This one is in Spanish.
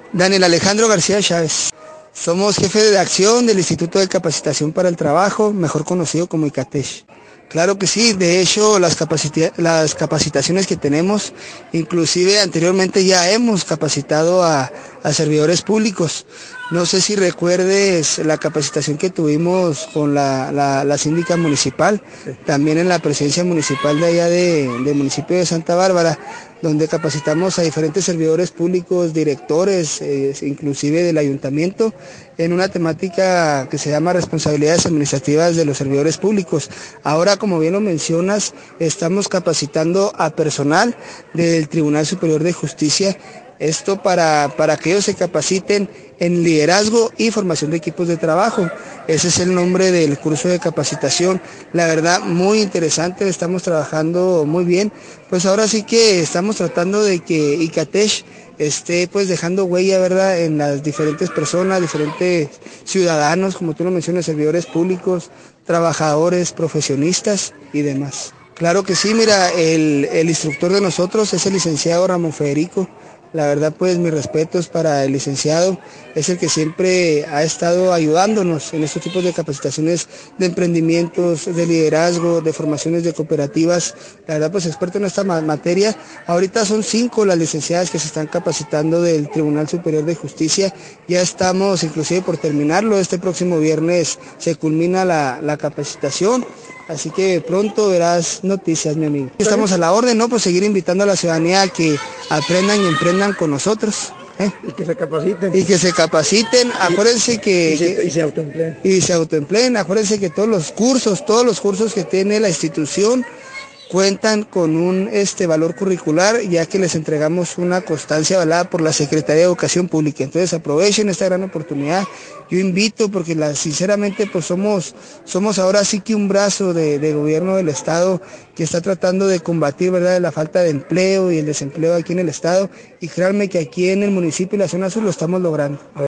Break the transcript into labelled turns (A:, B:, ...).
A: Daniel Alejandro García Chávez. Somos jefe de acción del Instituto de Capacitación para el Trabajo, mejor conocido como ICATESH. Claro que sí, de hecho las capacitaciones que tenemos, inclusive anteriormente ya hemos capacitado a servidores públicos. No sé si recuerdes la capacitación que tuvimos con la síndica municipal, también en la presidencia municipal de allá del municipio de Santa Bárbara, donde capacitamos a diferentes servidores públicos, directores, inclusive del ayuntamiento, en una temática que se llama responsabilidades administrativas de los servidores públicos. Ahora, como bien lo mencionas, estamos capacitando a personal del Tribunal Superior de Justicia, esto para que ellos se capaciten en liderazgo y formación de equipos de trabajo. Ese es el nombre del curso de capacitación. La verdad, muy interesante, estamos trabajando muy bien. Pues ahora sí que estamos tratando de que ICATESH esté pues dejando huella, ¿verdad?, en las diferentes personas, diferentes ciudadanos, como tú lo mencionas, servidores públicos, trabajadores, profesionistas y demás. Claro que sí, mira, el instructor de nosotros es el licenciado Ramón Federico. La verdad, pues mis respetos para el licenciado, es el que siempre ha estado ayudándonos en estos tipos de capacitaciones de emprendimientos, de liderazgo, de formaciones de cooperativas. La verdad, pues experto en esta materia. Ahorita son 5 las licenciadas que se están capacitando del Tribunal Superior de Justicia. Ya estamos inclusive por terminarlo. Este próximo viernes se culmina la capacitación. Así que pronto verás noticias, mi amigo. Estamos a la orden, ¿no? Pues seguir invitando a la ciudadanía a que aprendan y emprendan con nosotros.
B: Y que se capaciten.
A: Y que se capaciten, acuérdense que...
B: Y se autoempleen.
A: Y se autoempleen, acuérdense que todos los cursos que tiene la institución cuentan con un valor curricular, ya que les entregamos una constancia avalada por la Secretaría de Educación Pública. Entonces aprovechen esta gran oportunidad. Yo invito, porque sinceramente pues somos ahora sí que un brazo de gobierno del Estado que está tratando de combatir, ¿verdad?, la falta de empleo y el desempleo aquí en el Estado, y créanme que aquí en el municipio y la zona sur lo estamos logrando.